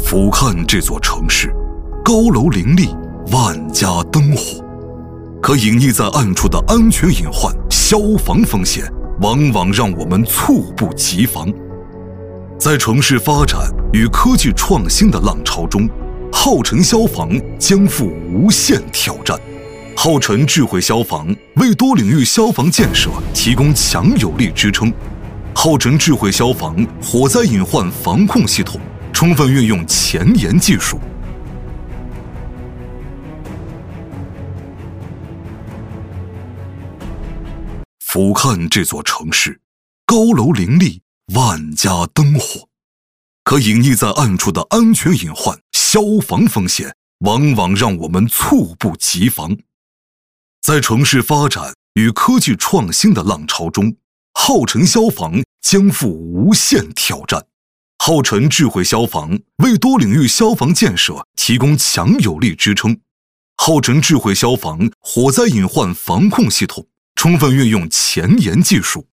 俯瞰这座城市，高楼林立，万家灯火，可隐匿在暗处的安全隐患、消防风险，往往让我们猝不及防。在城市发展与科技创新的浪潮中，浩辰消防将负无限挑战。浩辰智慧消防为多领域消防建设提供强有力支撑。浩辰智慧消防火灾隐患防控系统充分运用前沿技术。俯瞰这座城市，高楼林立，万家灯火，可隐匿在暗处的安全隐患、消防风险，往往让我们猝不及防。在城市发展与科技创新的浪潮中，浩辰消防将负无限挑战。浩辰智慧消防为多领域消防建设提供强有力支撑。浩辰智慧消防火灾隐患防控系统充分运用前沿技术。